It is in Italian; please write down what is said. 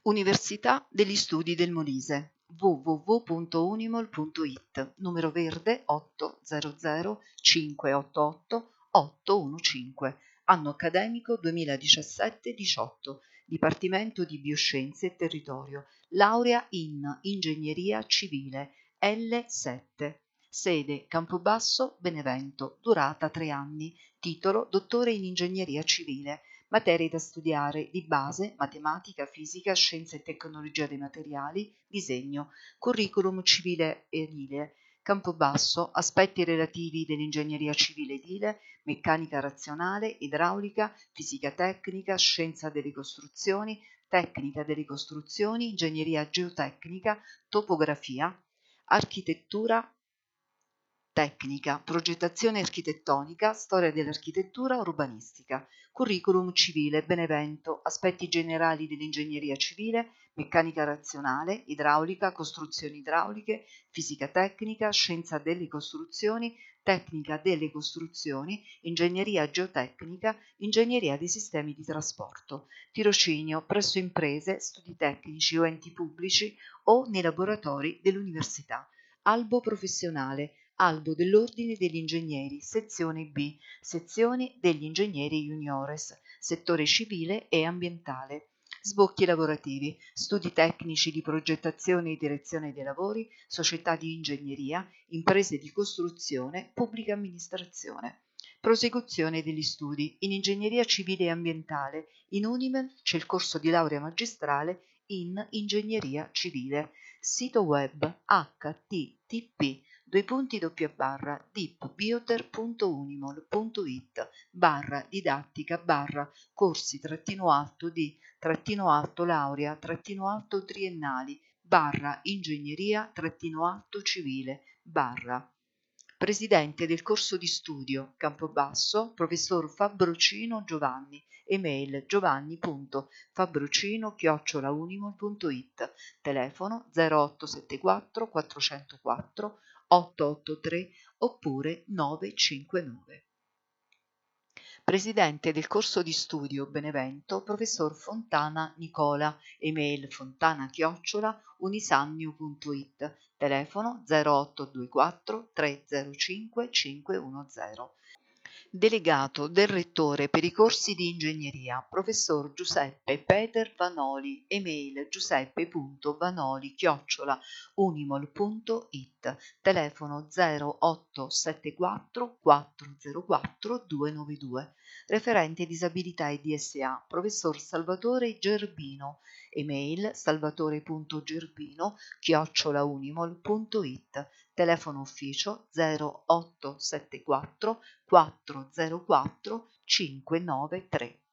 Università degli Studi del Molise www.unimol.it numero verde 800 588 815 anno accademico 2017-18 Dipartimento di Bioscienze e Territorio laurea in Ingegneria Civile L7 sede Campobasso Benevento durata 3 anni titolo dottore in Ingegneria Civile materie da studiare di base, matematica, fisica, scienza e tecnologia dei materiali, disegno, curriculum civile edile, Campobasso, aspetti relativi dell'ingegneria civile edile, meccanica razionale, idraulica, fisica tecnica, scienza delle costruzioni, tecnica delle costruzioni, ingegneria geotecnica, topografia, architettura tecnica, progettazione architettonica, storia dell'architettura, urbanistica, curriculum civile, Benevento, aspetti generali dell'ingegneria civile, meccanica razionale, idraulica, costruzioni idrauliche, fisica tecnica, scienza delle costruzioni, tecnica delle costruzioni, ingegneria geotecnica, ingegneria dei sistemi di trasporto, tirocinio presso imprese, studi tecnici o enti pubblici o nei laboratori dell'università, albo professionale, Albo dell'Ordine degli Ingegneri, sezione B, sezione degli Ingegneri Juniores, settore civile e ambientale. Sbocchi lavorativi, studi tecnici di progettazione e direzione dei lavori, società di ingegneria, imprese di costruzione, pubblica amministrazione. Prosecuzione degli studi in ingegneria civile e ambientale. In Unimen c'è il corso di laurea magistrale in ingegneria civile. Sito web http://dipp-bioter.unimol.it/didattica-corsi-alto-di-alto civile Presidente del corso di studio Campobasso, professor Fabrocino Giovanni, email giovanni.fabrocino@unimol.it, telefono 0874 404 883 oppure 959. Presidente del corso di studio Benevento, professor Fontana Nicola, email fontana@unisannio.it, telefono 0824 305 510. Delegato del Rettore per i corsi di ingegneria, professor Giuseppe Peter Vanoli, email giuseppe.vanoli@unimol.it, telefono 0874 404 292. Referente disabilità e DSA, professor Salvatore Gerbino, email salvatore.gerbino@unimol.it, telefono ufficio 0874 404 593.